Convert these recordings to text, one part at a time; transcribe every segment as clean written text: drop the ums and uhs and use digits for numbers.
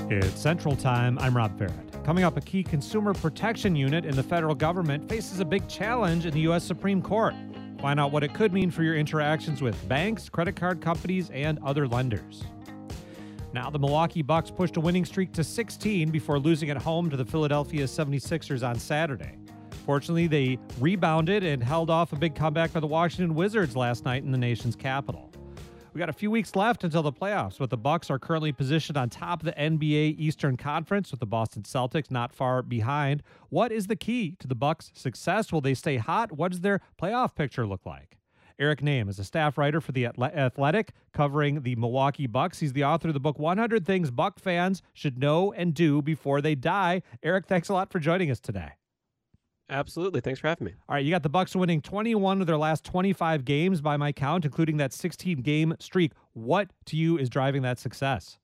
It's Central Time. I'm Rob Farrett. Coming up, a key consumer protection unit in the federal government faces a big challenge in the U.S. Supreme Court. Find out what it could mean for your interactions with banks, credit card companies, and other lenders. Now, the Milwaukee Bucks pushed a winning streak to 16 before losing at home to the Philadelphia 76ers on Saturday. Fortunately, they rebounded and held off a big comeback by the Washington Wizards last night in the nation's capital. We got a few weeks left until the playoffs, but the Bucks are currently positioned on top of the NBA Eastern Conference with the Boston Celtics not far behind. What is the key to the Bucks' success? Will they stay hot? What does their playoff picture look like? Eric Nehm is a staff writer for The Athletic, covering the Milwaukee Bucks. He's the author of the book 100 Things Buck Fans Should Know and Do Before They Die. Eric, thanks a lot for joining us today. Absolutely. Thanks for having me. All right, you got the Bucks winning 21 of their last 25 games by my count, including that 16-game streak. What to you is driving that success?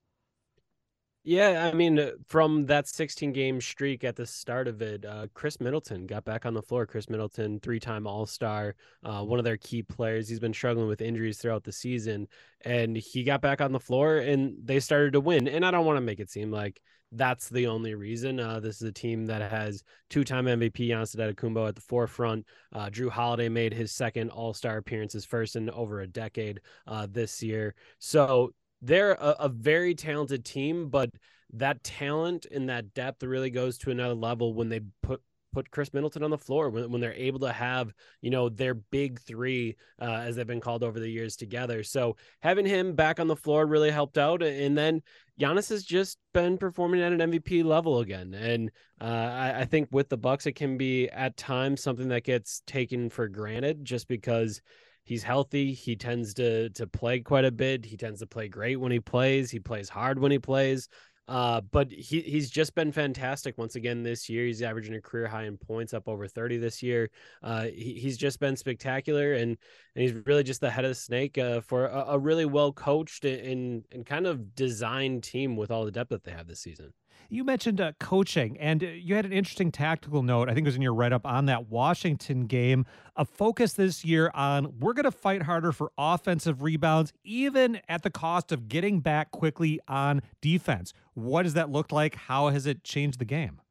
Yeah, I mean, from that 16-game streak at the start of it, Chris Middleton got back on the floor. Chris Middleton, three-time All-Star, one of their key players. He's been struggling with injuries throughout the season, and he got back on the floor, and they started to win. And I don't want to make it seem like that's the only reason. This is a team that has two-time MVP Giannis Antetokounmpo at the forefront. Drew Holiday made his second All-Star appearance, his first in over a decade this year. So they're a very talented team, but that talent and that depth really goes to another level when they put Chris Middleton on the floor, when they're able to have, their big three, as they've been called over the years, together. So having him back on the floor really helped out. And then Giannis has just been performing at an MVP level again. And I think with the Bucks, it can be at times something that gets taken for granted just because he's healthy. He tends to play quite a bit. He tends to play great when he plays. He plays hard when he plays. But he's just been fantastic once again this year. He's averaging a career high in points, up over 30 this year. He's just been spectacular, and he's really just the head of the snake for a really well coached and kind of designed team with all the depth that they have this season. You mentioned coaching, and you had an interesting tactical note. I think it was in your write-up on that Washington game. A focus this year on we're going to fight harder for offensive rebounds, even at the cost of getting back quickly on defense. What does that look like? How has it changed the game?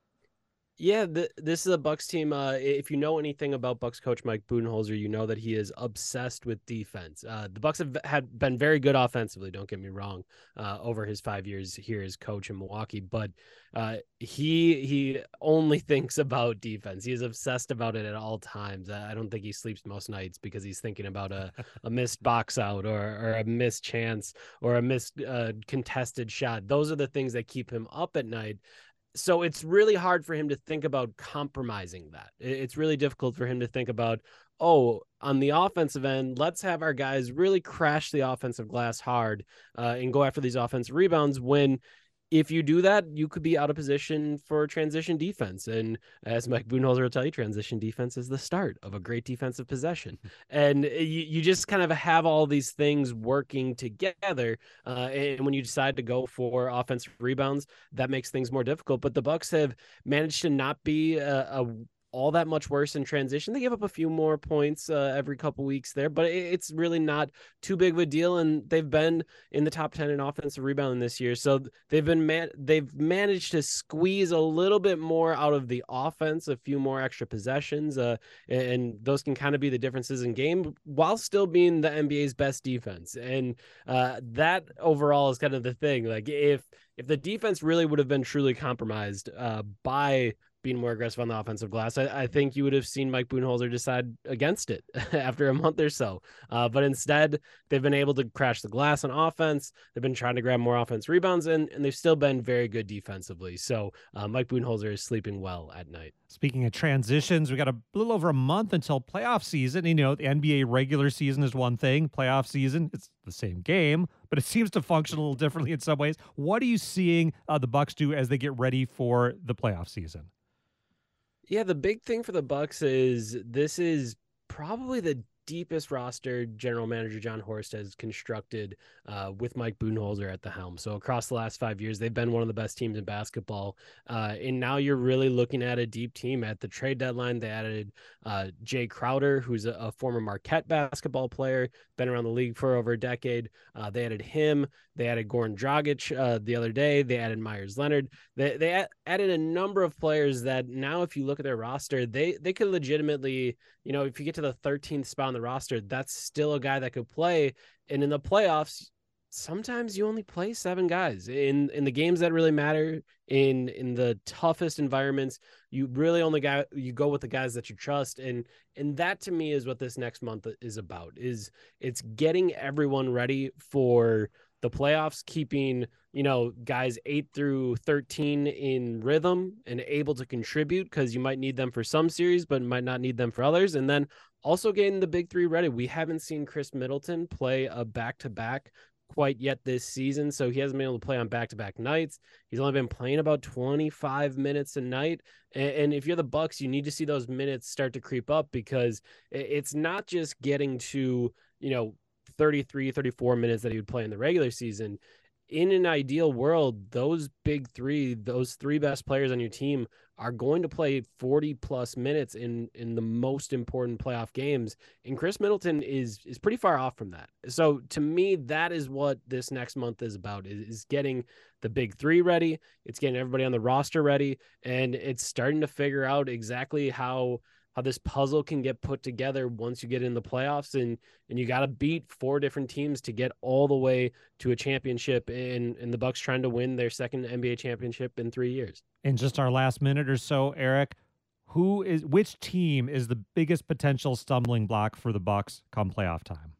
Yeah, this is a Bucks team. If you know anything about Bucks coach Mike Budenholzer, you know that he is obsessed with defense. The Bucks had been very good offensively, don't get me wrong, over his 5 years here as coach in Milwaukee, but he only thinks about defense. He is obsessed about it at all times. I don't think he sleeps most nights because he's thinking about a missed box out or a missed chance or a missed contested shot. Those are the things that keep him up at night. So it's really hard for him to think about compromising that. It's really difficult for him to think about, on the offensive end, let's have our guys really crash the offensive glass hard and go after these offensive rebounds, when if you do that, you could be out of position for transition defense. And as Mike Budenholzer will tell you, transition defense is the start of a great defensive possession. And you just kind of have all these things working together. And when you decide to go for offensive rebounds, that makes things more difficult. But the Bucks have managed to not be all that much worse in transition. They give up a few more points every couple weeks there, but it's really not too big of a deal. And they've been in the top 10 in offensive rebounding this year. So they've managed to squeeze a little bit more out of the offense, a few more extra possessions. And those can kind of be the differences in game while still being the NBA's best defense. And that overall is kind of the thing. Like if the defense really would have been truly compromised by being more aggressive on the offensive glass, I think you would have seen Mike Budenholzer decide against it after a month or so. But instead, they've been able to crash the glass on offense. They've been trying to grab more offense rebounds, and they've still been very good defensively. So Mike Budenholzer is sleeping well at night. Speaking of transitions, we got a little over a month until playoff season. The NBA regular season is one thing. Playoff season, it's the same game, but it seems to function a little differently in some ways. What are you seeing the Bucks do as they get ready for the playoff season? Yeah, the big thing for the Bucks is this is probably the deepest roster general manager John Horst has constructed with Mike Budenholzer at the helm. So across the last 5 years, they've been one of the best teams in basketball. And now you're really looking at a deep team. At the trade deadline, they added Jay Crowder, who's a former Marquette basketball player, been around the league for over a decade. They added him. They added Goran Dragic the other day. They added Myers Leonard. They added a number of players that now, if you look at their roster, they could legitimately, if you get to the 13th spot on the roster, that's still a guy that could play. And in the playoffs, sometimes you only play 7 guys in the games that really matter. In the toughest environments, you really only go with the guys that you trust. And that to me is what this next month is about. It's getting everyone ready for the playoffs, keeping, guys 8 through 13 in rhythm and able to contribute, because you might need them for some series, but might not need them for others. And then also getting the big 3 ready. We haven't seen Chris Middleton play a back-to-back quite yet this season, so he hasn't been able to play on back-to-back nights. He's only been playing about 25 minutes a night. And if you're the Bucks, you need to see those minutes start to creep up, because it's not just getting to, 33, 34 minutes that he would play in the regular season. In an ideal world, those big 3, those 3 best players on your team are going to play 40 plus minutes in the most important playoff games. And Chris Middleton is pretty far off from that. So to me, that is what this next month is about, is getting the big 3 ready. It's getting everybody on the roster ready. And it's starting to figure out exactly how this puzzle can get put together once you get in the playoffs, and you got to beat 4 different teams to get all the way to a championship, and the Bucks trying to win their second NBA championship in 3 years. In just our last minute or so, Eric, which team is the biggest potential stumbling block for the Bucks come playoff time?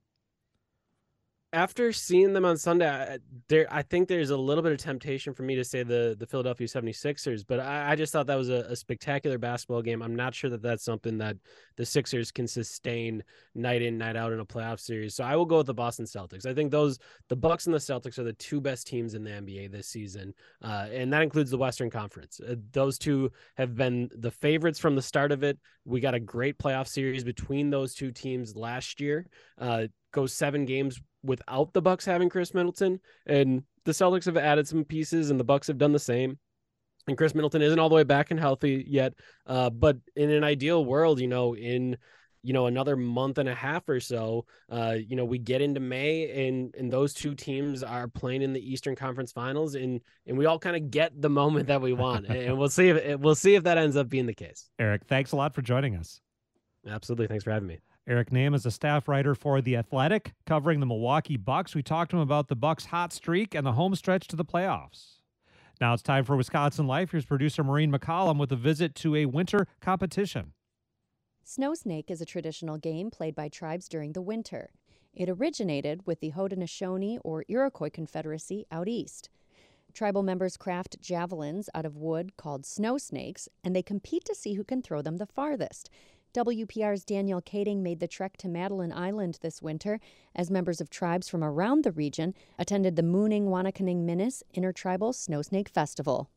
After seeing them on Sunday, I think there's a little bit of temptation for me to say the Philadelphia 76ers, but I just thought that was a spectacular basketball game. I'm not sure that that's something that the Sixers can sustain night in, night out in a playoff series. So I will go with the Boston Celtics. I think the Bucks and the Celtics are the 2 best teams in the NBA this season, and that includes the Western Conference. Those 2 have been the favorites from the start of it. We got a great playoff series between those 2 teams last year. Goes 7 games without the Bucks having Chris Middleton, and the Celtics have added some pieces, and the Bucks have done the same. And Chris Middleton isn't all the way back and healthy yet, but in an ideal world, in another month and a half or so, we get into May, and those 2 teams are playing in the Eastern Conference Finals, and we all kind of get the moment that we want, and we'll see if that ends up being the case. Eric, thanks a lot for joining us. Absolutely, thanks for having me. Eric Nehm is a staff writer for The Athletic, covering the Milwaukee Bucks. We talked to him about the Bucks' hot streak and the home stretch to the playoffs. Now it's time for Wisconsin Life. Here's producer Maureen McCollum with a visit to a winter competition. Snow Snake is a traditional game played by tribes during the winter. It originated with the Haudenosaunee or Iroquois Confederacy out east. Tribal members craft javelins out of wood called snow snakes, and they compete to see who can throw them the farthest. WPR's Daniel Kading made the trek to Madeline Island this winter as members of tribes from around the region attended the Mooning Wanakaning Minnis Intertribal Snow Snake Festival.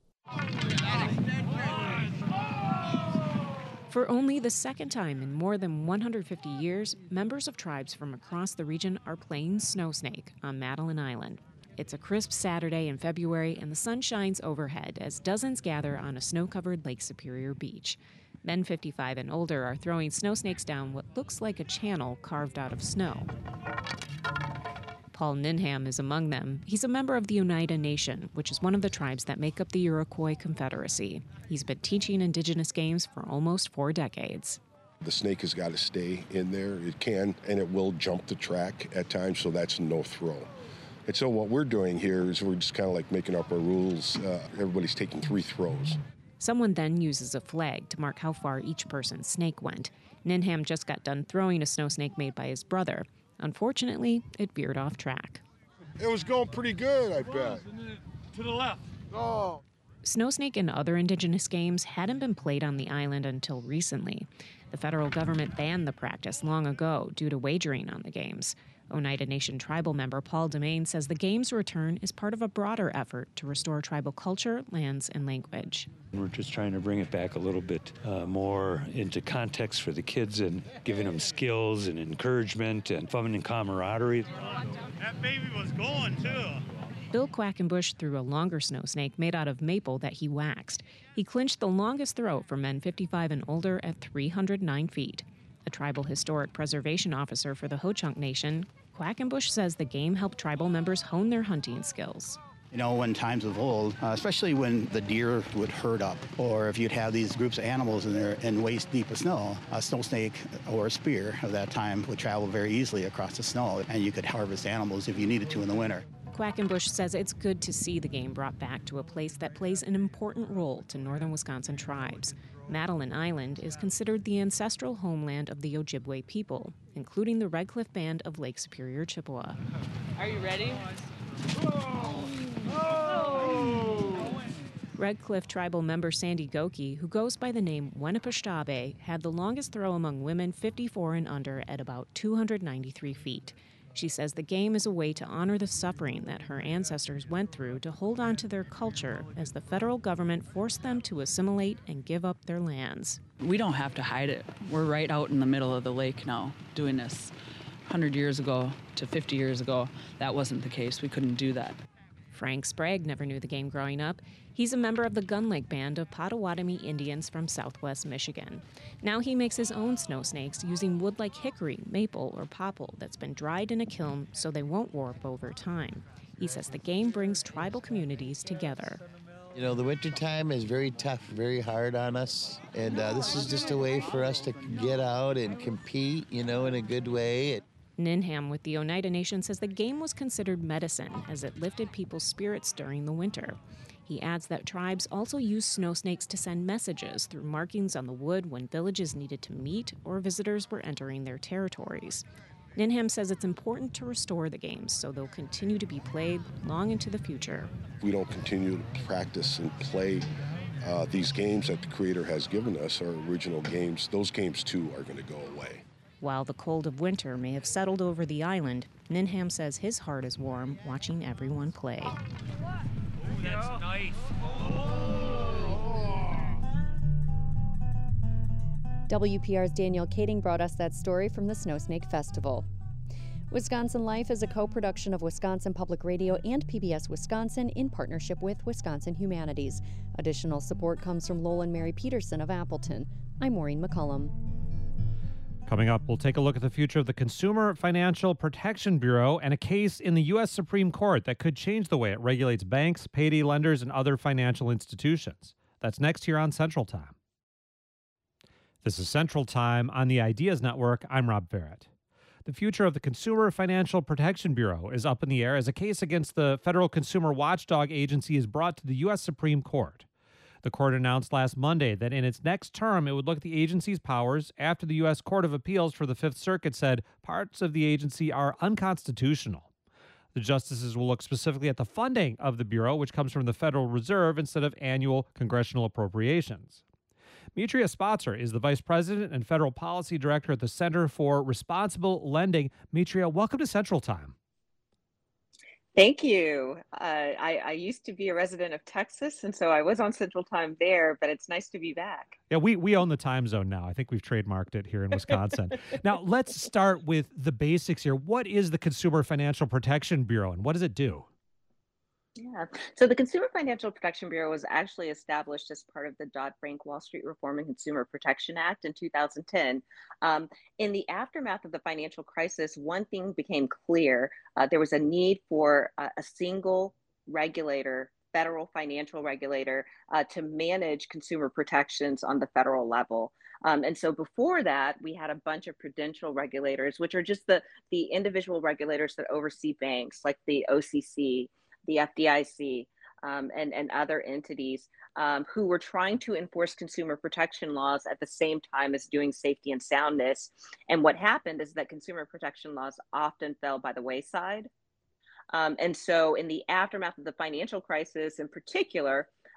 For only the second time in more than 150 years, members of tribes from across the region are playing Snow Snake on Madeline Island. It's a crisp Saturday in February, and the sun shines overhead as dozens gather on a snow-covered Lake Superior beach. Men 55 and older are throwing snow snakes down what looks like a channel carved out of snow. Paul Ninham is among them. He's a member of the Oneida Nation, which is one of the tribes that make up the Iroquois Confederacy. He's been teaching Indigenous games for almost 4 decades. The snake has got to stay in there. It can, and it will jump the track at times, so that's no throw. And so what we're doing here is we're just kind of like making up our rules. Everybody's taking 3 throws. Someone then uses a flag to mark how far each person's snake went. Ninham just got done throwing a snow snake made by his brother. Unfortunately, it veered off track. It was going pretty good, I bet. To the left. Oh. Snow snake and other Indigenous games hadn't been played on the island until recently. The federal government banned the practice long ago due to wagering on the games. Oneida Nation tribal member Paul Demain says the game's return is part of a broader effort to restore tribal culture, lands, and language. We're just trying to bring it back a little bit more into context for the kids and giving them skills and encouragement and fun and camaraderie. That baby was going too. Bill Quackenbush threw a longer snow snake made out of maple that he waxed. He clinched the longest throw for men 55 and older at 309 feet. A tribal historic preservation officer for the Ho-Chunk Nation, Quackenbush says the game helped tribal members hone their hunting skills. You know, when times of old, especially when the deer would herd up, or if you'd have these groups of animals in there in waist deep of snow, a snow snake or a spear of that time would travel very easily across the snow, and you could harvest animals if you needed to in the winter. Quackenbush says it's good to see the game brought back to a place that plays an important role to northern Wisconsin tribes. Madeline Island is considered the ancestral homeland of the Ojibwe people, including the Red Cliff Band of Lake Superior, Chippewa. Are you ready? Red Cliff tribal member Sandy Goki, who goes by the name Wenepashtabe, had the longest throw among women 54 and under at about 293 feet. She says the game is a way to honor the suffering that her ancestors went through to hold on to their culture as the federal government forced them to assimilate and give up their lands. We don't have to hide it. We're right out in the middle of the lake now doing this. 100 years ago to 50 years ago, that wasn't the case. We couldn't do that. Frank Sprague never knew the game growing up. He's a member of the Gun Lake Band of Potawatomi Indians from southwest Michigan. Now he makes his own snow snakes using wood like hickory, maple, or popple that's been dried in a kiln so they won't warp over time. He says the game brings tribal communities together. You know, the wintertime is very tough, very hard on us, and this is just a way for us to get out and compete, you know, in a good way. Ninham with the Oneida Nation says the game was considered medicine as it lifted people's spirits during the winter. He adds that tribes also use snow snakes to send messages through markings on the wood when villages needed to meet or visitors were entering their territories. Ninham says it's important to restore the games so they'll continue to be played long into the future. If we don't continue to practice and play these games that the Creator has given us, our original games, those games too are going to go away. While the cold of winter may have settled over the island, Ninham says his heart is warm watching everyone play. Ooh, that's nice. WPR's Danielle Kading brought us that story from the Snow Snake Festival. Wisconsin Life is a co-production of Wisconsin Public Radio and PBS Wisconsin in partnership with Wisconsin Humanities. Additional support comes from Lowell and Mary Peterson of Appleton. I'm Maureen McCullum. Coming up, we'll take a look at the future of the Consumer Financial Protection Bureau and a case in the U.S. Supreme Court that could change the way it regulates banks, payday lenders, and other financial institutions. That's next here on Central Time. This is Central Time on the Ideas Network. I'm Rob Barrett. The future of the Consumer Financial Protection Bureau is up in the air as a case against the Federal Consumer Watchdog Agency is brought to the U.S. Supreme Court. The court announced last Monday that in its next term, it would look at the agency's powers after the U.S. Court of Appeals for the Fifth Circuit said parts of the agency are unconstitutional. The justices will look specifically at the funding of the Bureau, which comes from the Federal Reserve instead of annual congressional appropriations. Mitria Spatzer is the Vice President and Federal Policy Director at the Center for Responsible Lending. Mitria, welcome to Central Time. Thank you. I used to be a resident of Texas, and so I was on Central Time there, but it's nice to be back. Yeah, we own the time zone now. I think we've trademarked it here in Wisconsin. Now, let's start with the basics here. What is the Consumer Financial Protection Bureau, and what does it do? Yeah, so the Consumer Financial Protection Bureau was actually established as part of the Dodd-Frank Wall Street Reform and Consumer Protection Act in 2010. In the aftermath of the financial crisis, one thing became clear. There was a need for a single regulator, federal financial regulator, to manage consumer protections on the federal level. And so before that, we had a bunch of prudential regulators, which are just the individual regulators that oversee banks, like the OCC, the FDIC, and other entities who were trying to enforce consumer protection laws at the same time as doing safety and soundness. And what happened is that consumer protection laws often fell by the wayside. And so in the aftermath of the financial crisis in particular,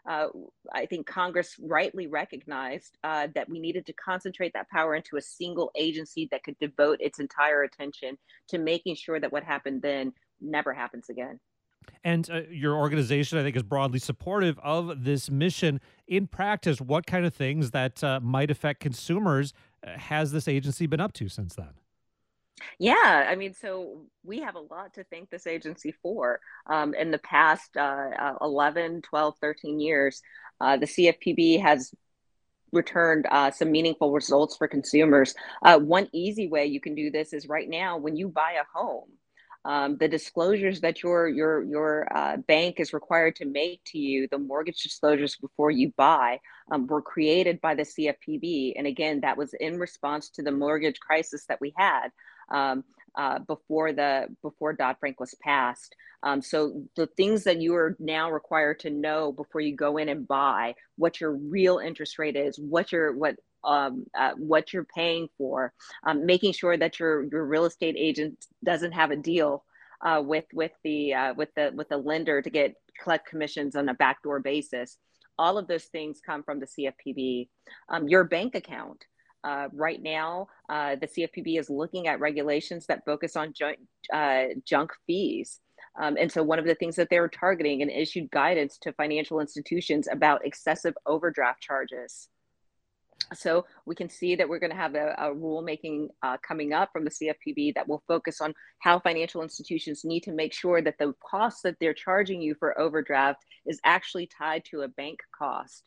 I think Congress rightly recognized that we needed to concentrate that power into a single agency that could devote its entire attention to making sure that what happened then never happens again. And your organization, I think, is broadly supportive of this mission. In practice, what kind of things that might affect consumers has this agency been up to since then? Yeah, I mean, so we have a lot to thank this agency for. In the past 11, 12, 13 years, the CFPB has returned some meaningful results for consumers. One easy way you can do this is right now when you buy a home, the disclosures that your bank is required to make to you, the mortgage disclosures before you buy, were created by the CFPB. And again, that was in response to the mortgage crisis that we had before Dodd-Frank was passed. So the things that you are now required to know before you go in and buy, what your real interest rate is, what you're paying for, making sure that your real estate agent doesn't have a deal with the lender to collect commissions on a backdoor basis. All of those things come from the CFPB. Your bank account. Right now, the CFPB is looking at regulations that focus on junk fees. And so one of the things that they're targeting and issued guidance to financial institutions about excessive overdraft charges. So we can see that we're going to have a rulemaking coming up from the CFPB that will focus on how financial institutions need to make sure that the cost that they're charging you for overdraft is actually tied to a bank cost.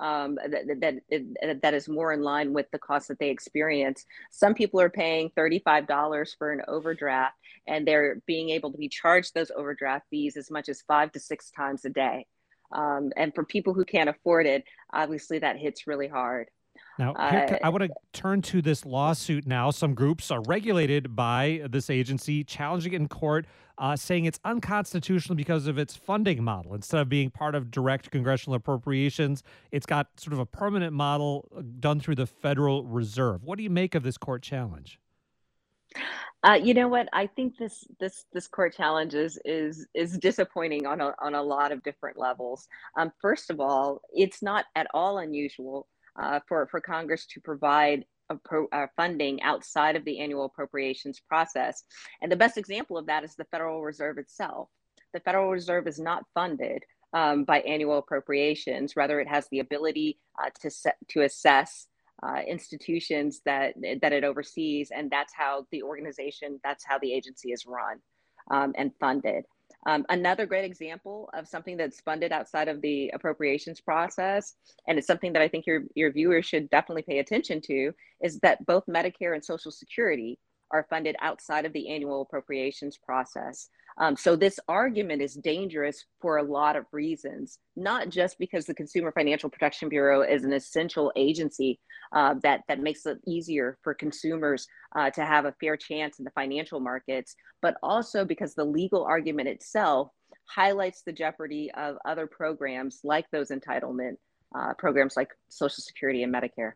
That is more in line with the cost that they experience. Some people are paying $35 for an overdraft, and they're being able to be charged those overdraft fees as much as 5 to 6 times a day. And for people who can't afford it, obviously that hits really hard. Now, I want to turn to this lawsuit now. Some groups are regulated by this agency, challenging it in court, saying it's unconstitutional because of its funding model. Instead of being part of direct congressional appropriations, it's got sort of a permanent model done through the Federal Reserve. What do you make of this court challenge? You know what? I think this court challenge is disappointing on a lot of different levels. First of all, it's not at all unusual for Congress to provide funding outside of the annual appropriations process. And the best example of that is the Federal Reserve itself. The Federal Reserve is not funded by annual appropriations. Rather, it has the ability to assess institutions that it oversees, and that's how the agency is run and funded. Another great example of something that's funded outside of the appropriations process, and it's something that I think your viewers should definitely pay attention to, is that both Medicare and Social Security are funded outside of the annual appropriations process. So this argument is dangerous for a lot of reasons, not just because the Consumer Financial Protection Bureau is an essential agency that makes it easier for consumers to have a fair chance in the financial markets, but also because the legal argument itself highlights the jeopardy of other programs like those entitlement programs like Social Security and Medicare.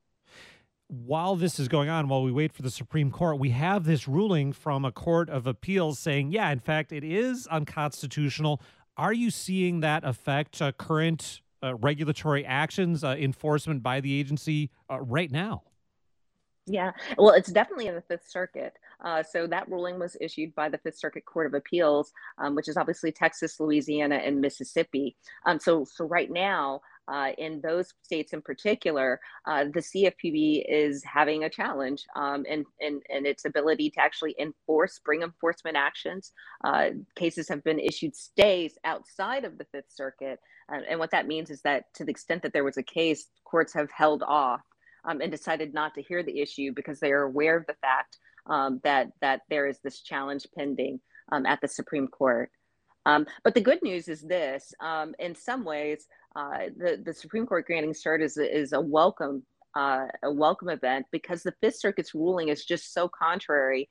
While this is going on, while we wait for the Supreme Court, we have this ruling from a court of appeals saying, yeah, in fact, it is unconstitutional. Are you seeing that affect current regulatory actions, enforcement by the agency right now? Yeah, well, it's definitely in the Fifth Circuit. So that ruling was issued by the Fifth Circuit Court of Appeals, which is obviously Texas, Louisiana, and Mississippi. So right now, in those states in particular, the CFPB is having a challenge in its ability to actually bring enforcement actions. Cases have been issued stays outside of the Fifth Circuit. And what that means is that to the extent that there was a case, courts have held off and decided not to hear the issue because they are aware of the fact that there is this challenge pending at the Supreme Court. But the good news is this: in some ways, the Supreme Court granting cert is a welcome event, because the Fifth Circuit's ruling is just so contrary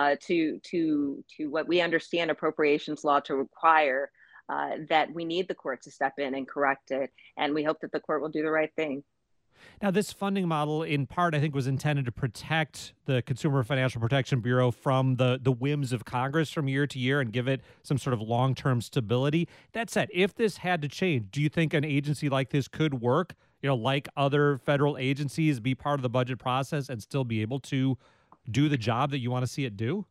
to what we understand appropriations law to require, that we need the court to step in and correct it, and we hope that the court will do the right thing. Now, this funding model, in part, I think, was intended to protect the Consumer Financial Protection Bureau from the whims of Congress from year to year and give it some sort of long-term stability. That said, if this had to change, do you think an agency like this could work, like other federal agencies, be part of the budget process and still be able to do the job that you want to see it do?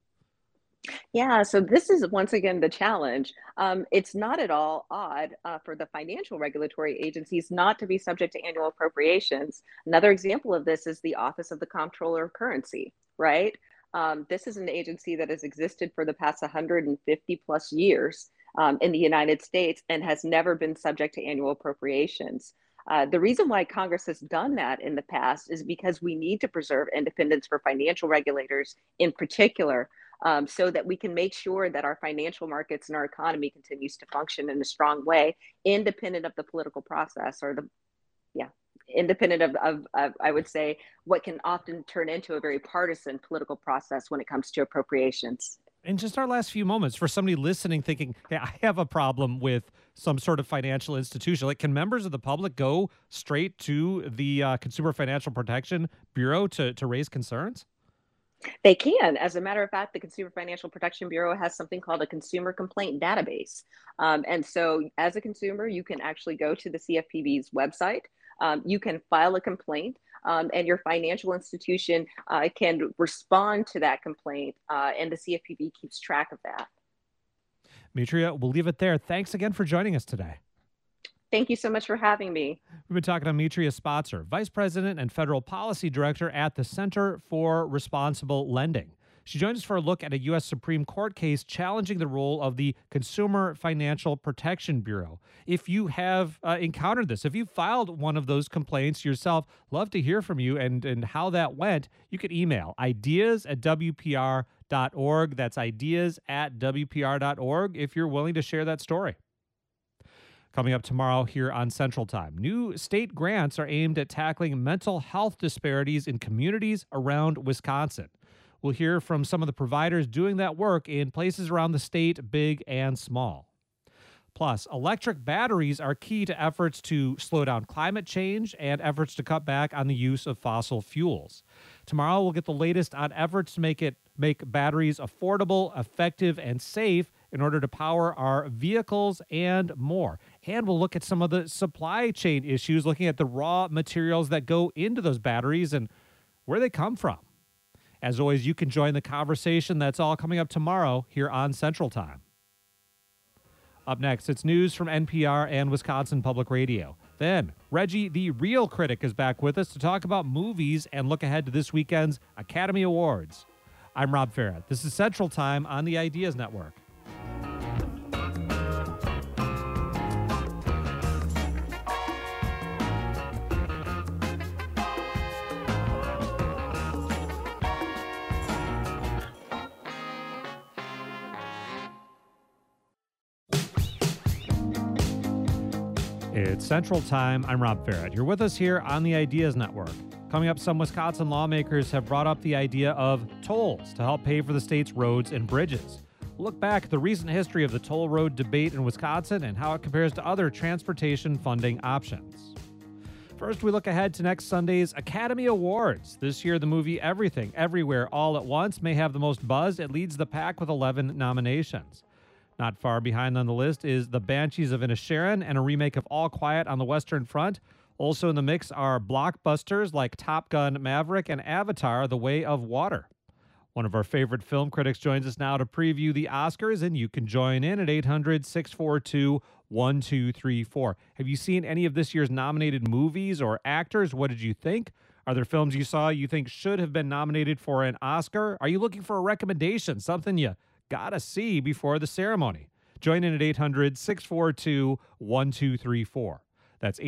Yeah, so this is once again the challenge. It's not at all odd for the financial regulatory agencies not to be subject to annual appropriations. Another example of this is the Office of the Comptroller of Currency, right? This is an agency that has existed for the past 150 plus years in the United States and has never been subject to annual appropriations. The reason why Congress has done that in the past is because we need to preserve independence for financial regulators in particular, so that we can make sure that our financial markets and our economy continues to function in a strong way, independent of the political process independent of I would say, what can often turn into a very partisan political process when it comes to appropriations. In just our last few moments, for somebody listening thinking, hey, I have a problem with some sort of financial institution, can members of the public go straight to the Consumer Financial Protection Bureau to raise concerns? They can. As a matter of fact, the Consumer Financial Protection Bureau has something called a consumer complaint database. And so as a consumer, you can actually go to the CFPB's website. You can file a complaint, and your financial institution can respond to that complaint, and the CFPB keeps track of that. Mitria, we'll leave it there. Thanks again for joining us today. Thank you so much for having me. We've been talking to Mitria Spotzer, Vice President and Federal Policy Director at the Center for Responsible Lending. She joins us for a look at a U.S. Supreme Court case challenging the role of the Consumer Financial Protection Bureau. If you have encountered this, if you filed one of those complaints yourself, love to hear from you and how that went. You could email ideas@wpr.org. That's ideas@wpr.org if you're willing to share that story. Coming up tomorrow here on Central Time, new state grants are aimed at tackling mental health disparities in communities around Wisconsin. We'll hear from some of the providers doing that work in places around the state, big and small. Plus, electric batteries are key to efforts to slow down climate change and efforts to cut back on the use of fossil fuels. Tomorrow, we'll get the latest on efforts to make batteries affordable, effective, and safe in order to power our vehicles and more. And we'll look at some of the supply chain issues, looking at the raw materials that go into those batteries and where they come from. As always, you can join the conversation. That's all coming up tomorrow here on Central Time. Up next, it's news from NPR and Wisconsin Public Radio. Then, Reggie, the Real Critic, is back with us to talk about movies and look ahead to this weekend's Academy Awards. I'm Rob Farrett. This is Central Time on the Ideas Network. It's Central Time. I'm Rob Farrett. You're with us here on the Ideas Network. Coming up, some Wisconsin lawmakers have brought up the idea of tolls to help pay for the state's roads and bridges. We'll look back at the recent history of the toll road debate in Wisconsin and how it compares to other transportation funding options. First, we look ahead to next Sunday's Academy Awards. This year, the movie Everything, Everywhere, All at Once may have the most buzz. It leads the pack with 11 nominations. Not far behind on the list is The Banshees of Inisherin and a remake of All Quiet on the Western Front. Also in the mix are blockbusters like Top Gun Maverick and Avatar: The Way of Water. One of our favorite film critics joins us now to preview the Oscars, and you can join in at 800-642-1234. Have you seen any of this year's nominated movies or actors? What did you think? Are there films you saw you think should have been nominated for an Oscar? Are you looking for a recommendation, something you gotta see before the ceremony? Join in at 800-642-1234. That's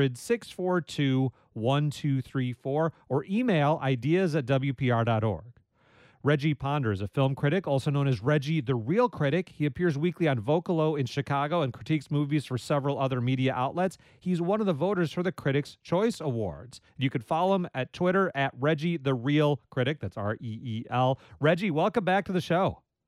800-642-1234, or email ideas@wpr.org. Reggie Ponder is a film critic, also known as Reggie the Real Critic. He appears weekly on Vocalo in Chicago and critiques movies for several other media outlets. He's one of the voters for the Critics' Choice Awards. You can follow him at Twitter at Reggie the Real Critic. That's R-E-E-L. Reggie, welcome back to the show.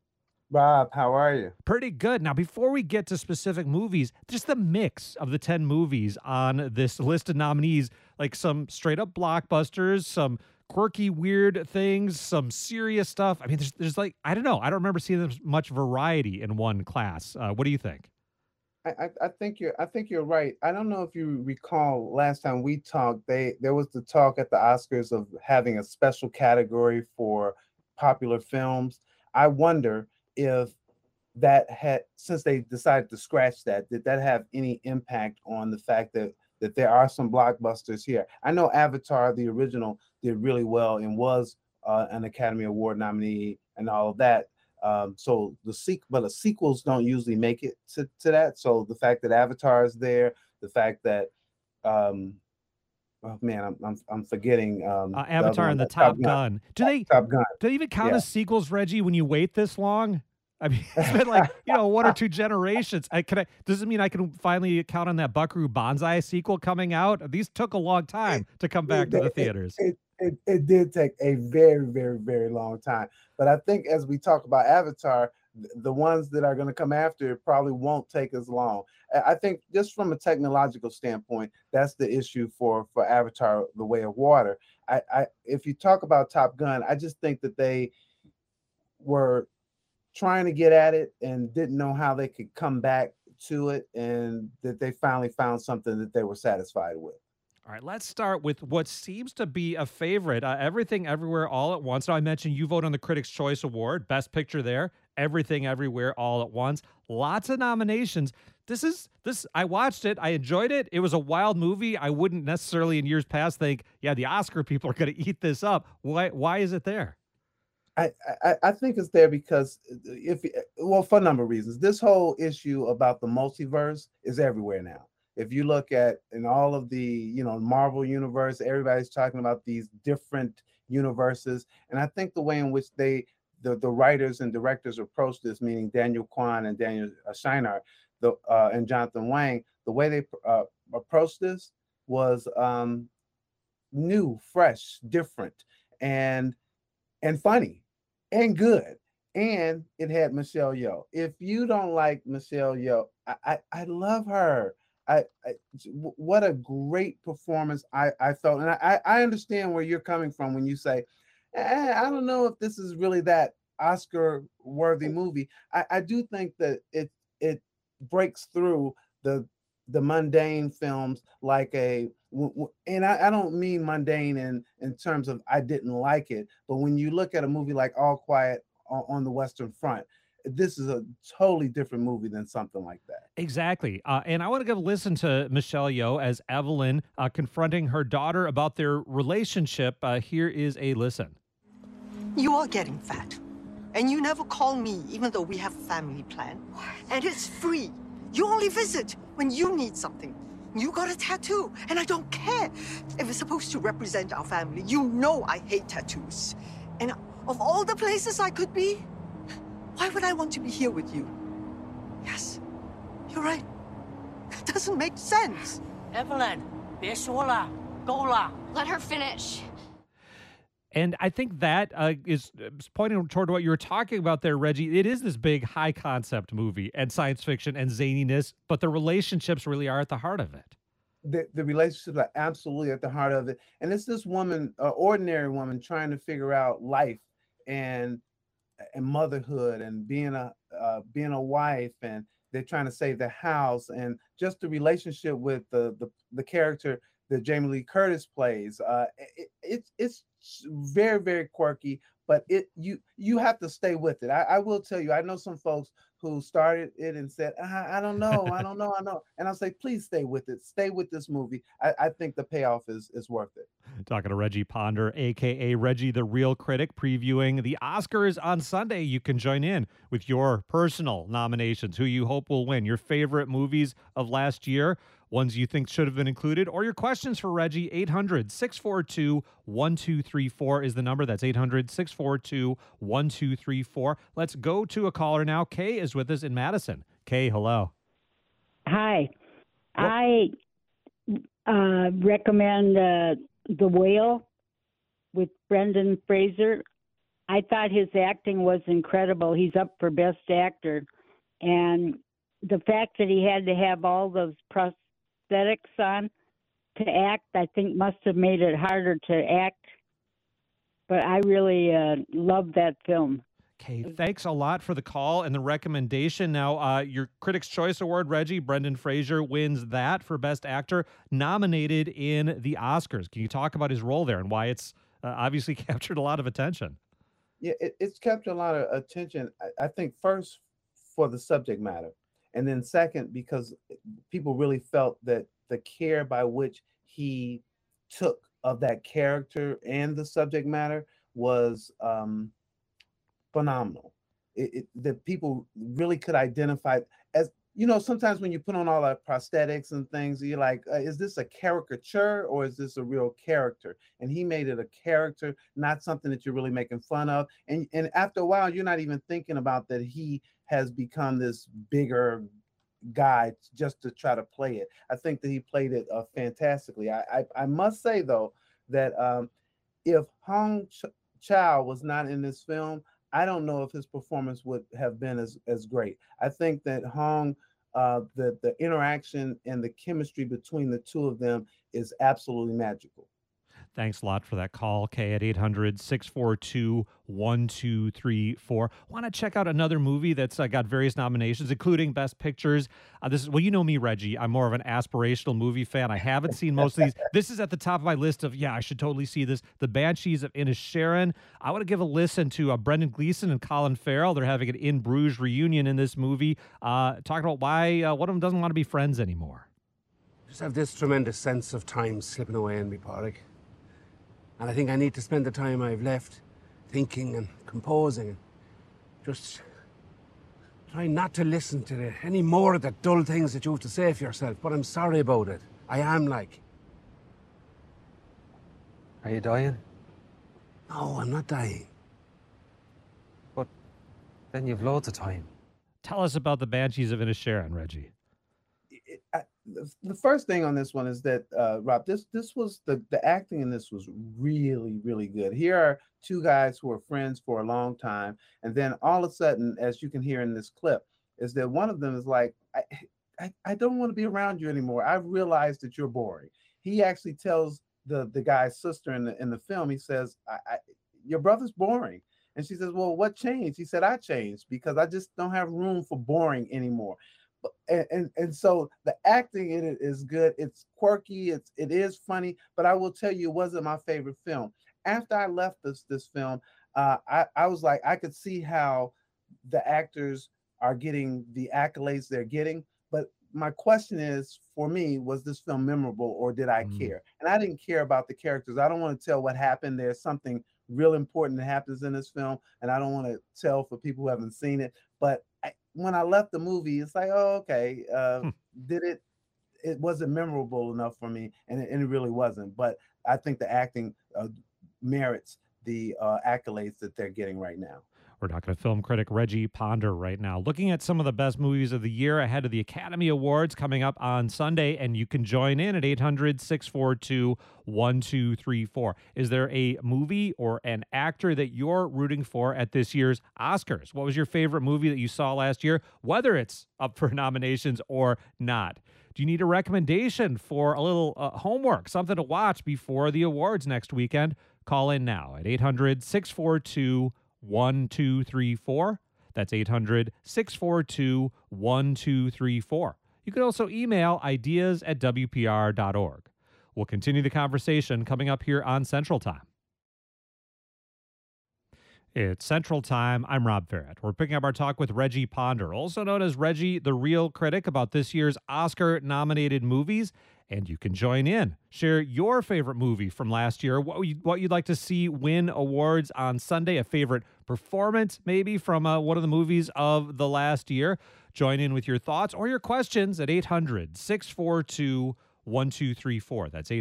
Rob, how are you? Pretty good. Now, before we get to specific movies, just the mix of the 10 movies on this list of nominees, like some straight up blockbusters, some quirky, weird things, some serious stuff. I mean, there's like, I don't know. I don't remember seeing much variety in one class. What do you think? I think you're right. I don't know if you recall last time we talked, there was the talk at the Oscars of having a special category for popular films. I wonder if that had, since they decided to scratch that, did that have any impact on the fact that there are some blockbusters here? I know Avatar, the original, did really well and was an Academy Award nominee and all of that. So the sequels don't usually make it to that. So the fact that Avatar is there, the fact that oh man, I'm forgetting Avatar and the Top Gun. Do they even count as sequels, Reggie, when you wait this long? I mean, it's been like, one or two generations. Does it mean I can finally count on that Buckaroo Banzai sequel coming out? These took a long time to come back to the theaters. It did take a very, very, very long time. But I think as we talk about Avatar, the ones that are going to come after it probably won't take as long. I think just from a technological standpoint, that's the issue for Avatar, The Way of Water. If you talk about Top Gun, I just think that they were trying to get at it and didn't know how they could come back to it, and that they finally found something that they were satisfied with. All right, let's start with what seems to be a favorite, Everything Everywhere All at Once. Now, I mentioned you vote on the Critics' Choice Award, Best Picture there, Everything Everywhere All at Once. Lots of nominations. I watched it. I enjoyed it. It was a wild movie. I wouldn't necessarily in years past think, the Oscar people are going to eat this up. Why is it there? I think it's there because for a number of reasons. This whole issue about the multiverse is everywhere now. If you look at in all of the Marvel universe, everybody's talking about these different universes, and I think the way in which the writers and directors approach this, meaning Daniel Kwan and Daniel Scheinert, and Jonathan Wang, the way they approached this was new, fresh, different, and funny and good. And it had Michelle Yeoh. If you don't like Michelle Yeoh, I love her. What a great performance I felt. And I understand where you're coming from when you say, I don't know if this is really that Oscar worthy movie. I do think that it breaks through the mundane films like and I don't mean mundane in terms of I didn't like it, but when you look at a movie like All Quiet on the Western Front, this is a totally different movie than something like that. Exactly. And I want to give a listen to Michelle Yeoh as Evelyn confronting her daughter about their relationship. Here is a listen. You are getting fat. And you never call me, even though we have a family plan. And it's free. You only visit when you need something. You got a tattoo, and I don't care if it's supposed to represent our family. You know I hate tattoos. And of all the places I could be, why would I want to be here with you? Yes, you're right. It doesn't make sense. Evelyn, 别说了，够了。 Let her finish. And I think that is pointing toward what you were talking about there, Reggie. It is this big high concept movie and science fiction and zaniness, but the relationships really are at the heart of it. The relationships are absolutely at the heart of it. And it's this woman, ordinary woman, trying to figure out life and motherhood and being a wife, and they're trying to save the house, and just the relationship with the character that Jamie Lee Curtis plays. It's very, very quirky, but you have to stay with it. I will tell you, I know some folks who started it and said, I don't know. And I'll say, please stay with it. Stay with this movie. I think the payoff is worth it. Talking to Reggie Ponder, a.k.a. Reggie the Real Critic, previewing the Oscars on Sunday. You can join in with your personal nominations, who you hope will win, your favorite movies of last year, ones you think should have been included, or your questions for Reggie. 800-642-1234 is the number. That's 800-642-1234. Let's go to a caller now. Kay is with us in Madison. Kay, hello. Hi. I recommend The Whale with Brendan Fraser. I thought his acting was incredible. He's up for Best Actor. And the fact that he had to have all those prosthetics on to act, I think must have made it harder to act. But I really loved that film. Okay, thanks a lot for the call and the recommendation. Now, your Critics' Choice Award, Reggie, Brendan Fraser wins that for Best Actor, nominated in the Oscars. Can you talk about his role there and why it's obviously captured a lot of attention? Yeah, it's captured a lot of attention. I think first for the subject matter, and then second because people really felt that the care by which he took of that character and the subject matter was phenomenal. That people really could identify as, you know, sometimes when you put on all that prosthetics and things, you're like, is this a caricature or is this a real character? And he made it a character, not something that you're really making fun of. And after a while, you're not even thinking about that he has become this bigger guy just to try to play it. I think that he played it fantastically. I must say, though, that if Hong Chow was not in this film, I don't know if his performance would have been as great. I think that Hong, the interaction and the chemistry between the two of them is absolutely magical. Thanks a lot for that call, Kay, at 800-642-1234. Want to check out another movie that's got various nominations, including Best Pictures. Well, you know me, Reggie. I'm more of an aspirational movie fan. I haven't seen most of these. This is at the top of my list of, I should totally see this. The Banshees of Inisherin. I want to give a listen to Brendan Gleeson and Colin Farrell. They're having an In Bruges reunion in this movie, talking about why one of them doesn't want to be friends anymore. Just have this tremendous sense of time slipping away in me, Pádraig. And I think I need to spend the time I've left thinking and composing and just trying not to listen to any more of the dull things that you have to say for yourself. But I'm sorry about it. I am like. Are you dying? No, I'm not dying. But then you've loads of time. Tell us about the Banshees of Inisherin, Reggie. The first thing on this one is that Rob, this was the acting in this was really, really good. Here are two guys who are friends for a long time, and then all of a sudden, as you can hear in this clip, is that one of them is like, I don't want to be around you anymore. I've realized that you're boring. He actually tells the guy's sister in the film, he says, your brother's boring. And she says, well, what changed? He said, I changed because I just don't have room for boring anymore. And so the acting in it is good. It's quirky. It is funny. But I will tell you, it wasn't my favorite film. After I left this film, I was like, I could see how the actors are getting the accolades they're getting. But my question is, for me, was this film memorable or did I care? And I didn't care about the characters. I don't want to tell what happened. There's something real important that happens in this film, and I don't want to tell for people who haven't seen it. But when I left the movie, it's like, oh, okay, it wasn't memorable enough for me, and it really wasn't. But I think the acting merits the accolades that they're getting right now. We're talking to film critic Reggie Ponder right now, looking at some of the best movies of the year ahead of the Academy Awards coming up on Sunday, and you can join in at 800-642-1234. Is there a movie or an actor that you're rooting for at this year's Oscars? What was your favorite movie that you saw last year, whether it's up for nominations or not? Do you need a recommendation for a little homework, something to watch before the awards next weekend? Call in now at 800-642-1234. That's 800-642-1234. You can also email ideas@wpr.org. We'll continue the conversation coming up here on Central Time. It's Central Time. I'm Rob Farrett. We're picking up our talk with Reggie Ponder, also known as Reggie the Real Critic, about this year's Oscar-nominated movies. And you can join in. Share your favorite movie from last year, what you'd like to see win awards on Sunday, a favorite performance maybe from one of the movies of the last year. Join in with your thoughts or your questions at 800-642-1234. That's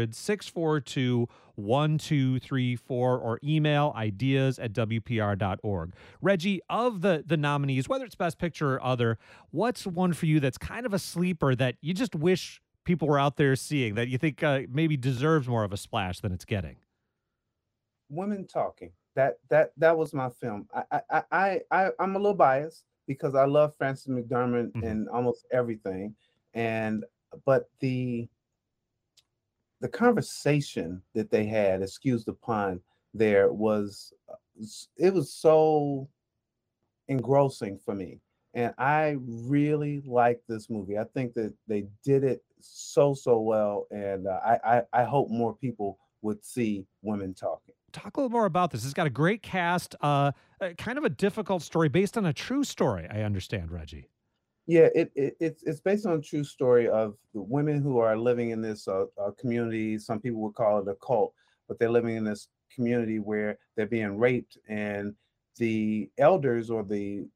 800-642-1234, or email ideas@wpr.org. Reggie, of the nominees, whether it's Best Picture or other, what's one for you that's kind of a sleeper that you just wish people were out there seeing, that you think maybe deserves more of a splash than it's getting? Women Talking. that was my film. I'm a little biased because I love Frances McDermott in almost everything, and but the conversation that they had, excuse the pun, there was it was so engrossing for me. And I really like this movie. I think that they did it so well, and I hope more people would see Women Talking. Talk a little more about this. It's got a great cast, kind of a difficult story based on a true story, I understand, Reggie. Yeah, it's based on a true story of the women who are living in this community. Some people would call it a cult, but they're living in this community where they're being raped, and the elders or the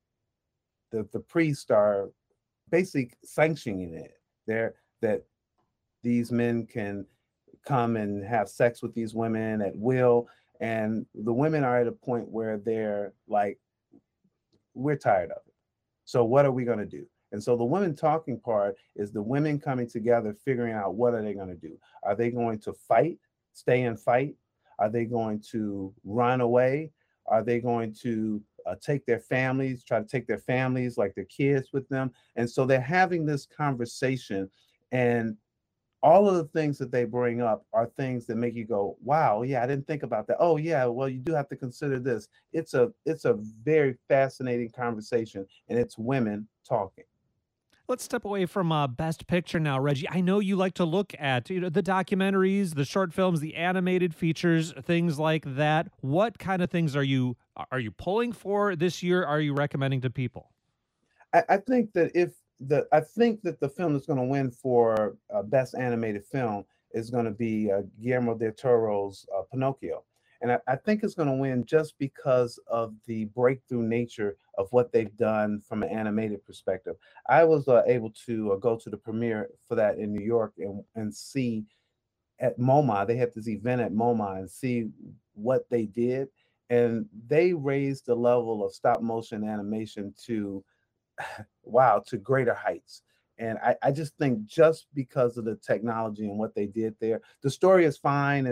priests are basically sanctioning it. That these men can come and have sex with these women at will, and the women are at a point where they're like, we're tired of it. So what are we going to do? And so the women talking part is the women coming together, figuring out what are they going to do. Are they going to fight, stay and fight? Are they going to run away? Are they going to take their families, try to take their families, like their kids with them? And so they're having this conversation, and all of the things that they bring up are things that make you go, wow, yeah, I didn't think about that. Oh yeah, well, you do have to consider this. It's a very fascinating conversation, and it's women talking. Let's step away from Best Picture now, Reggie. I know you like to look at the documentaries, the short films, the animated features, things like that. What kind of things are you pulling for this year? Are you recommending to people? I think that the film that's going to win for Best Animated Film is going to be Guillermo del Toro's Pinocchio. And I think it's going to win just because of the breakthrough nature of what they've done from an animated perspective. I was able to go to the premiere for that in New York and see at MoMA. They had this event at MoMA and see what they did. And they raised the level of stop motion animation to, wow, to greater heights. And I just think just because of the technology and what they did there, the story is fine.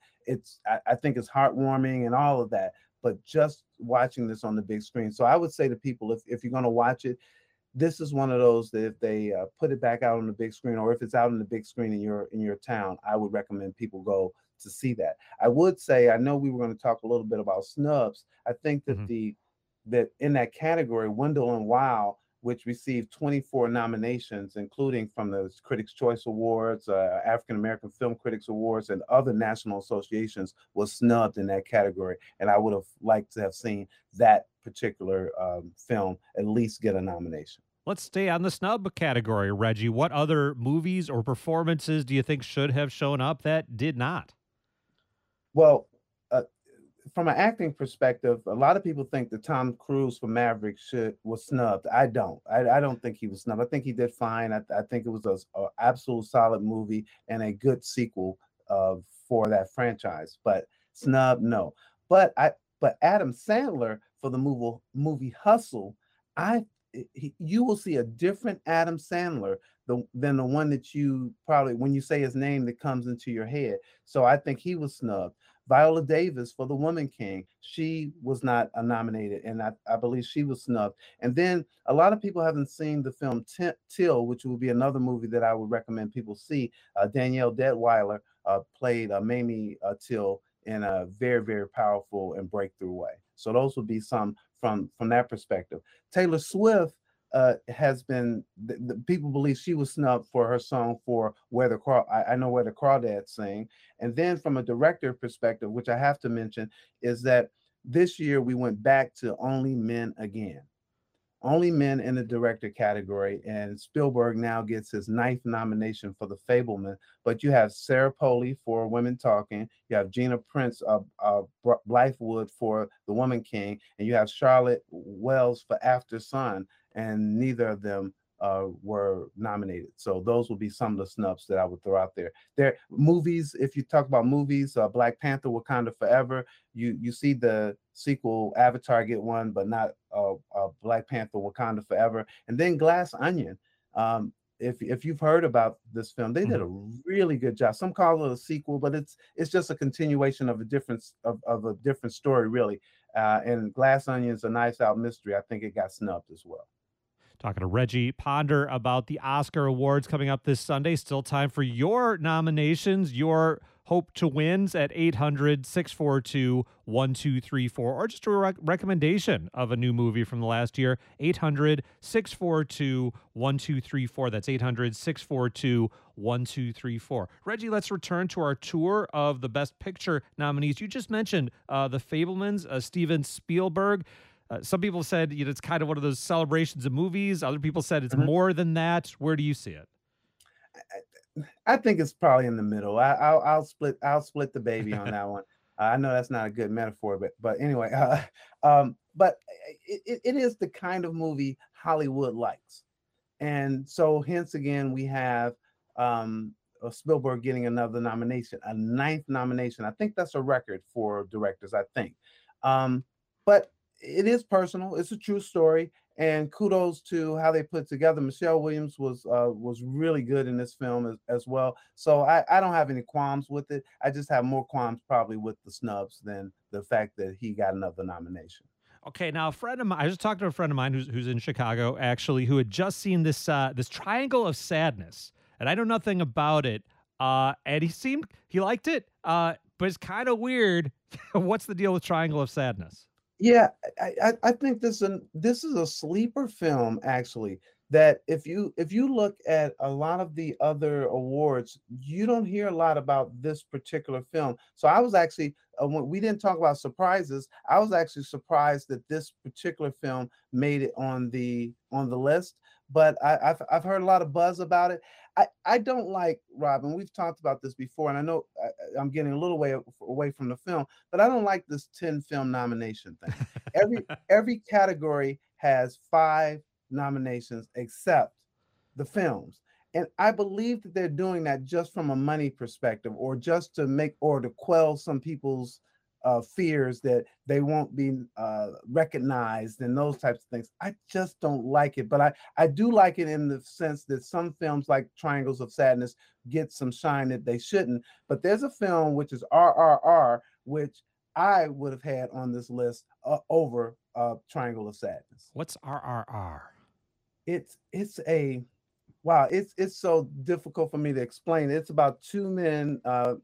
I think it's heartwarming and all of that, but just watching this on the big screen. So I would say to people, if you're going to watch it, this is one of those that if they put it back out on the big screen, or if it's out on the big screen in your town, I would recommend people go to see that. I would say, I know we were going to talk a little bit about snubs. I think that that in that category, Wendell and Wild, which received 24 nominations, including from the Critics' Choice Awards, African American Film Critics Awards, and other national associations, was snubbed in that category. And I would have liked to have seen that particular film at least get a nomination. Let's stay on the snub category, Reggie. What other movies or performances do you think should have shown up that did not? Well, from an acting perspective, a lot of people think that Tom Cruise for Maverick was snubbed. I don't. I don't think he was snubbed. I think he did fine. I think it was an absolute solid movie and a good sequel for that franchise. But snub, no. But Adam Sandler for the movie Hustle, you will see a different Adam Sandler than the one that you probably, when you say his name, that comes into your head. So I think he was snubbed. Viola Davis for The Woman King, she was not nominated, and I believe she was snubbed. And then a lot of people haven't seen the film Till, which will be another movie that I would recommend people see. Danielle Detweiler played Mamie Till in a very, very powerful and breakthrough way. So those would be some from that perspective. Taylor Swift has been, the people believe she was snubbed for her song for Where the I Know Where the Crawdads Sing. And then from a director perspective, which I have to mention, is that this year we went back to Only Men Again. Only Men in the director category, and Spielberg now gets his 9th nomination for The Fabelman. But you have Sarah Polley for Women Talking, you have Gina Prince Blythewood for The Woman King, and you have Charlotte Wells for After Sun, and neither of them were nominated. So those would be some of the snubs that I would throw out there. There movies, if you talk about movies, Black Panther, Wakanda Forever, you see the sequel Avatar get one, but not Black Panther, Wakanda Forever. And then Glass Onion. if you've heard about this film, they did a really good job. Some call it a sequel, but it's just a continuation of a different story, really. And Glass Onion's a Knives Out Mystery. I think it got snubbed as well. Talking to Reggie Ponder about the Oscar Awards coming up this Sunday. Still time for your nominations, your hope to wins at 800-642-1234, or just a recommendation of a new movie from the last year, 800-642-1234. That's 800-642-1234. Reggie, let's return to our tour of the Best Picture nominees. You just mentioned The Fabelmans, Steven Spielberg. Some people said it's kind of one of those celebrations of movies. Other people said it's more than that. Where do you see it? I think it's probably in the middle. I'll split the baby on that one. I know that's not a good metaphor, but anyway, but it is the kind of movie Hollywood likes, and so hence again we have Spielberg getting another nomination, a 9th nomination. I think that's a record for directors. I think, but it is personal. It's a true story, and kudos to how they put together. Michelle Williams was really good in this film as well. So I don't have any qualms with it. I just have more qualms probably with the snubs than the fact that he got another nomination. Okay, now a friend of mine, I was talking to a friend of mine who's in Chicago, actually, who had just seen this Triangle of Sadness, and I know nothing about it. And he liked it, but it's kind of weird. What's the deal with Triangle of Sadness? Yeah, I think this is a sleeper film, actually, that if you look at a lot of the other awards, you don't hear a lot about this particular film. So I was actually, when we didn't talk about surprises, I was actually surprised that this particular film made it on the list. But I've heard a lot of buzz about it. I don't like, Robin, we've talked about this before, and I know I'm getting a little way away from the film, but I don't like this 10 film nomination thing. Every category has 5 nominations except the films. And I believe that they're doing that just from a money perspective, or just to quell some people's fears that they won't be recognized and those types of things. I just don't like it, but I do like it in the sense that some films like Triangles of Sadness get some shine that they shouldn't. But there's a film which is RRR, which I would have had on this list over Triangle of Sadness. What's RRR? It's so difficult for me to explain. It's about 2 men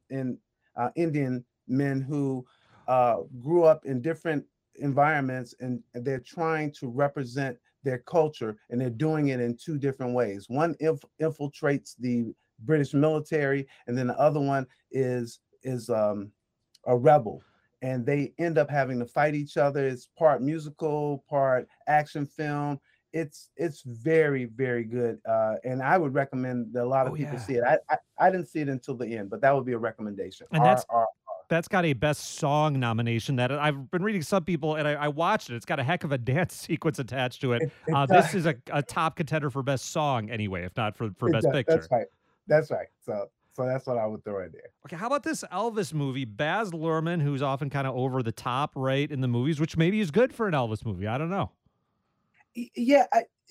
Indian men who grew up in different environments, and they're trying to represent their culture, and they're doing it in 2 different ways. One infiltrates the British military, and then the other one is a rebel, and they end up having to fight each other. It's part musical, part action film. It's very, very good, and I would recommend that a lot of people see it. I didn't see it until the end, but that would be a recommendation. And that's got a Best Song nomination. That I've been reading some people, and I watched it. It's got a heck of a dance sequence attached to it. This is a top contender for Best Song anyway, if not for Best Picture. That's right. So that's what I would throw in there. Okay, how about this Elvis movie? Baz Luhrmann, who's often kind of over the top, right, in the movies, which maybe is good for an Elvis movie. I don't know. Yeah,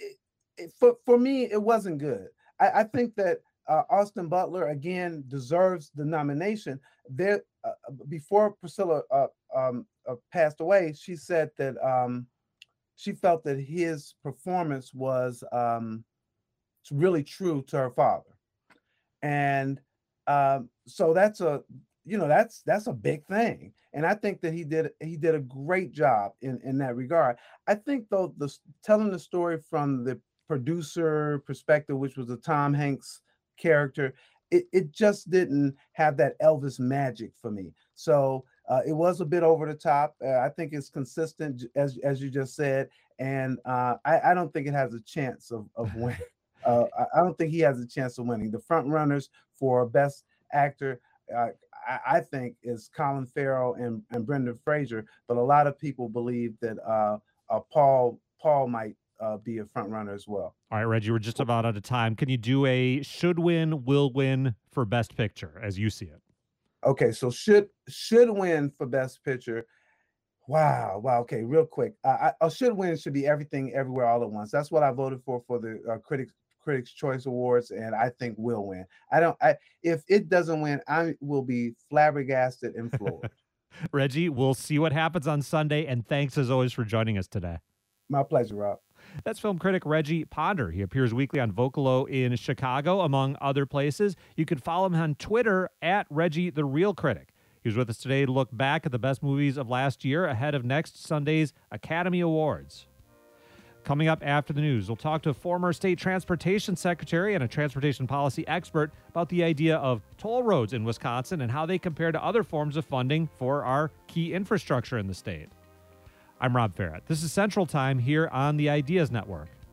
for me, it wasn't good. I think that Austin Butler again deserves the nomination. There, before Priscilla passed away, she said that she felt that his performance was really true to her father, and so that's a big thing. And I think that he did a great job in that regard. I think though, telling the story from the producer perspective, which was a Tom Hanks character, it just didn't have that Elvis magic for me. So it was a bit over the top. I think it's consistent, as you just said, and I don't think it has a chance of winning. I don't think he has a chance of winning. The front runners for Best Actor, I think, is Colin Farrell and Brendan Fraser, but a lot of people believe that Paul might be a front runner as well. All right, Reggie, we're just about out of time. Can you do a should win, will win for Best Picture as you see it? Okay, so should win for Best Picture. Wow. Okay, real quick. A should win should be Everything Everywhere All at Once. That's what I voted for the Critics' Choice Awards, and I think will win. If it doesn't win, I will be flabbergasted and floored. Reggie, we'll see what happens on Sunday, and thanks as always for joining us today. My pleasure, Rob. That's film critic Reggie Ponder. He appears weekly on Vocalo in Chicago, among other places. You can follow him on Twitter at Reggie the Real Critic. He was with us today to look back at the best movies of last year ahead of next Sunday's Academy Awards. Coming up after the news, we'll talk to a former state transportation secretary and a transportation policy expert about the idea of toll roads in Wisconsin and how they compare to other forms of funding for our key infrastructure in the state. I'm Rob Farrett. This is Central Time here on the Ideas Network.